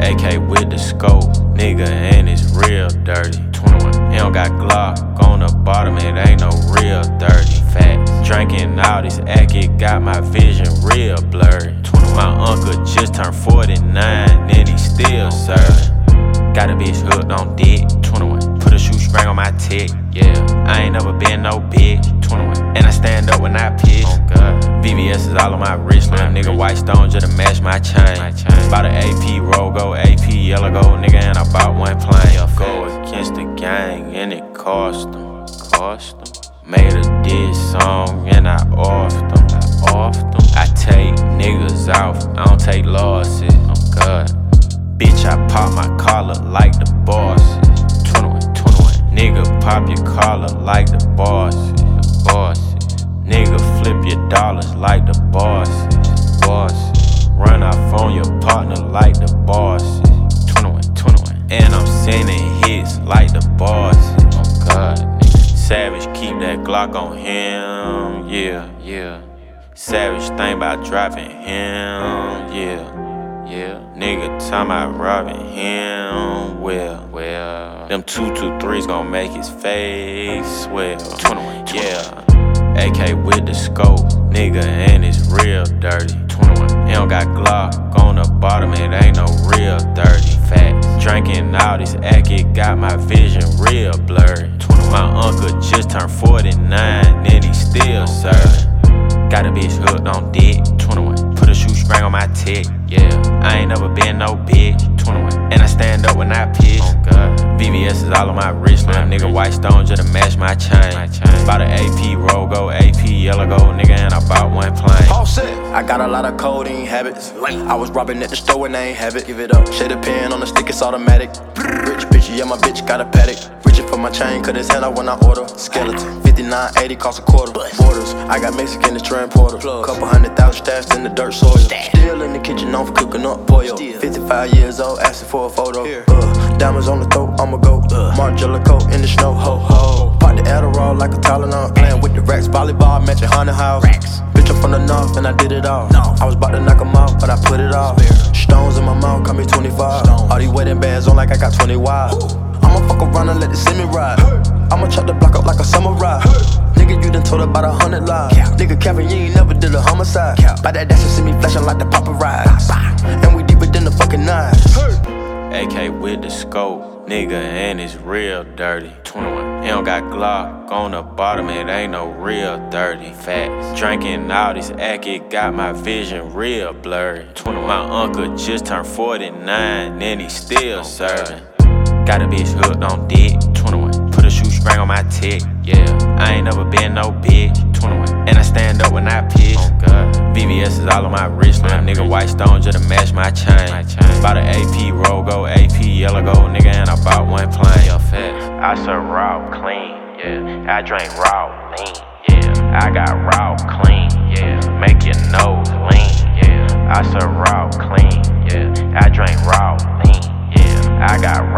AK with the scope, nigga, and it's real dirty. 21. He don't got Glock on the bottom, it ain't no real dirty. Facts. Drinking all this act, it got my vision real blurry. 21. My uncle just turned 49, and he still serving. Got a bitch hooked on dick. 21. Put a shoestring on my tick. Yeah, I ain't never been no bitch. 21. And I stand up when I piss. Oh God. VVS is all on my wrist. Little nigga white stone just to match my chain. Bought an AP Rogo, AP yellow gold nigga, and I bought one plane. Go against the gang and it cost them. Made a diss song and I offed them. I take niggas off, I don't take losses. Oh God. Bitch, I pop my collar like the bosses. 21. Nigga, pop your collar like the bosses. Nigga, flip your dollars like the bosses. Run off on your partner like the bosses. 21. And I'm sending hits like the bosses. Oh God, nigga. Savage, keep that Glock on him. Yeah. Savage, think about dropping him. Yeah. Nigga, talking about robbing him. Well, them 223s gon' make his face swell. 21. Yeah. AK with the scope, nigga, and it's real dirty. 21. He don't got Glock on the bottom, it ain't no real dirty. Facts. Drinking all this act, it got my vision real blurry. 21. My uncle just turned 49, and he still serving. Got a bitch hooked on dick. 21. Put a shoestring on my tick. Yeah, I ain't never been no bitch. 21. And I stand up when I piss. Oh God. VVS is all on my wrist. Little nigga white stone just to match my chain. Bought an AP Rogo, AP yellow gold nigga, and I bought one plane. All set. I got a lot of codeine habits. I was robbing at the store and I ain't have it. Give it up. Shade a pen on the stick, it's automatic. Rich bitch, yeah, my bitch got a paddock. Reaching for my chain, cut his hand out when I order. Skeleton, 59.80 cost a quarter. Borders, I got Mexican, the transporter. Couple 100,000 stashed in the dirt soil. Still in the kitchen, known for cooking up pollo. 55 years old, asking for a photo. Diamonds on the throat, I'ma go. Margiela coat in the snow, ho ho. Pop the Adderall like a Tylenol. Playing with the racks, volleyball, matching haunted house. Bitch, I'm from the north and I did it all. I was about to knock 'em out, but I put it off. Stones in my mouth, call me 25. All these wedding bands on like I got 20 wives. I'ma fuck around and let the semi ride. I'ma chop the block up like a samurai. Nigga, you done told about 100 lies. Nigga, Kevin, you ain't never did a homicide. By that dash, you see me flashing like the paparazzi. And we deeper than the fucking knives. AK with the scope, nigga, and it's real dirty. 21. He don't got Glock on the bottom, it ain't no real dirty. Facts. Drinking all this act, it got my vision real blurry. 21. My uncle just turned 49, and he still serving. Got a bitch hooked on dick. 21. Put a shoestring on my tick. Yeah, I ain't never been no bitch. 21. And I stand up when I piss. Oh God. VVS is all on my wrist. Little nigga white stone just to match my chain. Bought an AP Rogo, AP yellow gold nigga, and I bought one plane. I serve raw clean. Yeah, I drink raw lean. Yeah, I got raw clean. Yeah, make your nose lean. Yeah, I serve raw clean. Yeah, I drink raw lean. Yeah, I got